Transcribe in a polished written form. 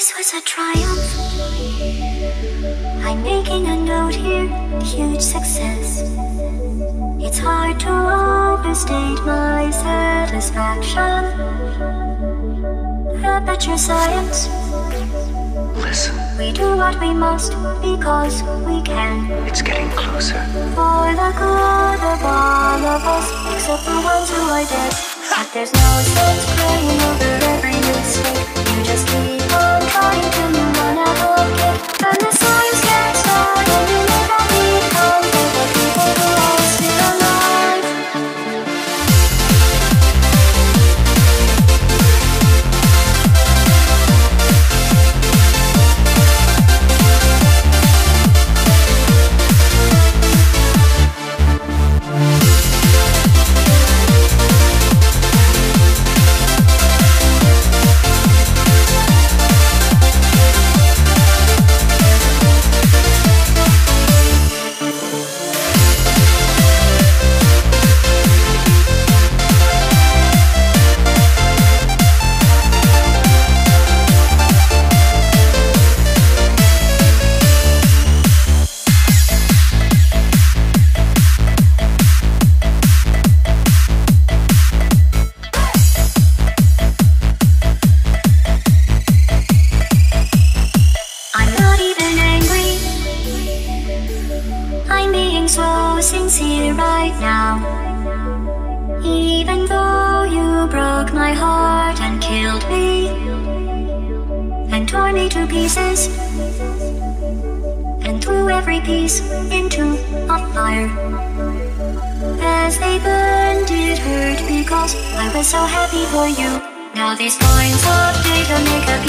This was a triumph. I'm making a note here, huge success. It's hard to overstate my satisfaction. Aperture science. Listen. We do what we must because we can. It's getting closer. For the good of all of us, except the ones who are dead. But there's no sense crying over every mistake. You just keep on trying till you run out of cake. And the science gets started and you never become the people who are still alive. So sincere right now. Even though you broke my heart and killed me and tore me to pieces and threw every piece into a fire. As they burned it hurt because I was so happy for you. Now these points of data make a